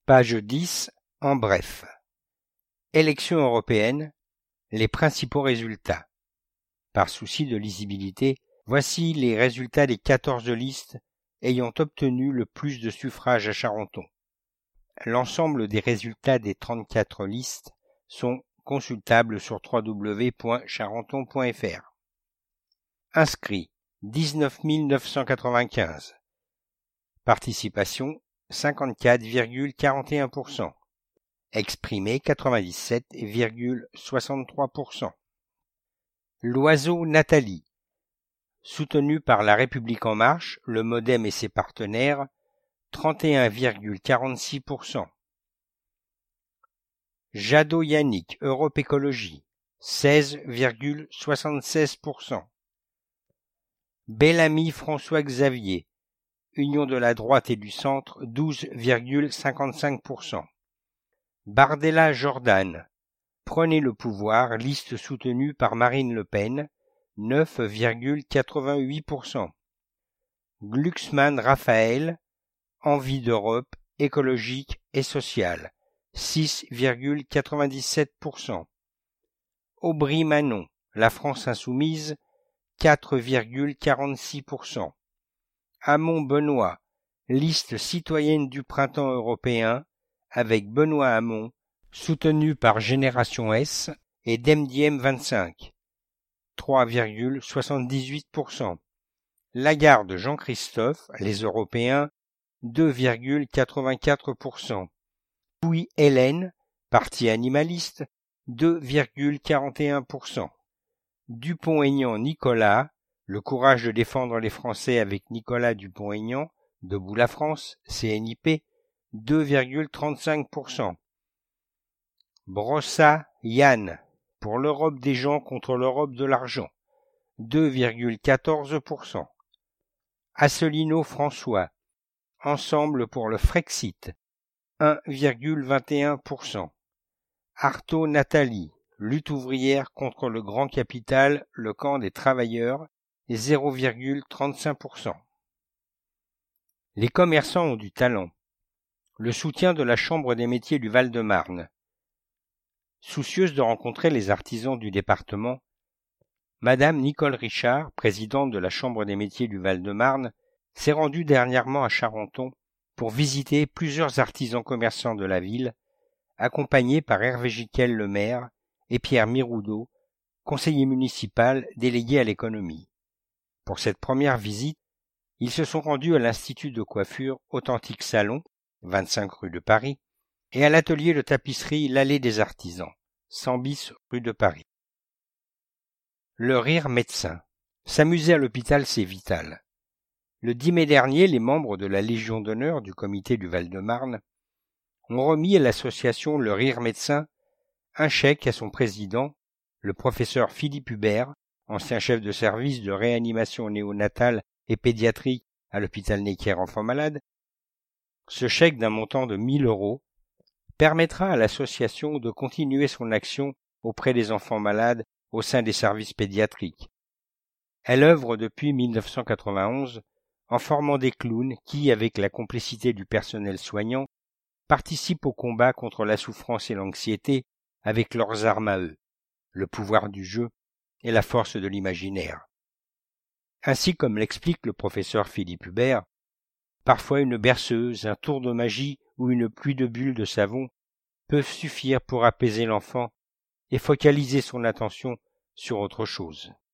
Page 10, en bref. Élections européennes, les principaux résultats. Par souci de lisibilité, voici les résultats des 14 listes ayant obtenu le plus de suffrages à Charenton. L'ensemble des résultats des 34 listes sont consultables sur www.charenton.fr. Inscrits 19 995. Participation 54,41%. Exprimé 97,63%. Loiseau Nathalie. Soutenu par La République En Marche, le MoDem et ses partenaires, 31,46%. Jadot Yannick, Europe Écologie, 16,76%. Bellamy François Xavier, Union de la droite et du centre, 12,55%. Bardella Jordan, Prenez le pouvoir, liste soutenue par Marine Le Pen, 9,88%. Glucksmann Raphaël, Envie d'Europe, écologique et sociale, 6,97%. Aubry Manon, La France Insoumise, 4,46%. Hamon Benoît, liste citoyenne du printemps européen, avec Benoît Hamon, soutenu par Génération S et Demdiem 25, 3,78%. Lagarde Jean-Christophe, les Européens, 2,84%. Louis Hélène, Parti animaliste, 2,41%. Dupont-Aignan Nicolas, le courage de défendre les Français avec Nicolas Dupont-Aignan, Debout la France, CNIP, 2,35%. Brossat Yann, pour l'Europe des gens contre l'Europe de l'argent, 2,14%. Asselineau François, Ensemble pour le Frexit, 1,21%. Artaud Nathalie, Lutte ouvrière contre le grand capital, le camp des travailleurs, 0,35%. Les commerçants ont du talent. Le soutien de la Chambre des métiers du Val-de-Marne. Soucieuse de rencontrer les artisans du département, Madame Nicole Richard, présidente de la Chambre des métiers du Val-de-Marne, s'est rendue dernièrement à Charenton pour visiter plusieurs artisans commerçants de la ville, accompagnés par Hervé Giquel le maire et Pierre Miroudot, conseiller municipal délégué à l'économie. Pour cette première visite, ils se sont rendus à l'Institut de coiffure Authentique Salon, 25 rue de Paris, et à l'atelier de tapisserie L'Allée des Artisans, 100 bis rue de Paris. Le rire médecin. S'amuser à l'hôpital, c'est vital. Le 10 mai dernier, les membres de la Légion d'honneur du comité du Val-de-Marne ont remis à l'association Le Rire Médecin un chèque à son président, le professeur Philippe Hubert, ancien chef de service de réanimation néonatale et pédiatrique à l'hôpital Necker Enfants Malades. Ce chèque d'un montant de 1 000 € permettra à l'association de continuer son action auprès des enfants malades au sein des services pédiatriques. Elle œuvre depuis 1991 en formant des clowns qui, avec la complicité du personnel soignant, participent au combat contre la souffrance et l'anxiété avec leurs armes à eux, le pouvoir du jeu et la force de l'imaginaire. Ainsi, comme l'explique le professeur Philippe Hubert, parfois une berceuse, un tour de magie ou une pluie de bulles de savon peuvent suffire pour apaiser l'enfant et focaliser son attention sur autre chose.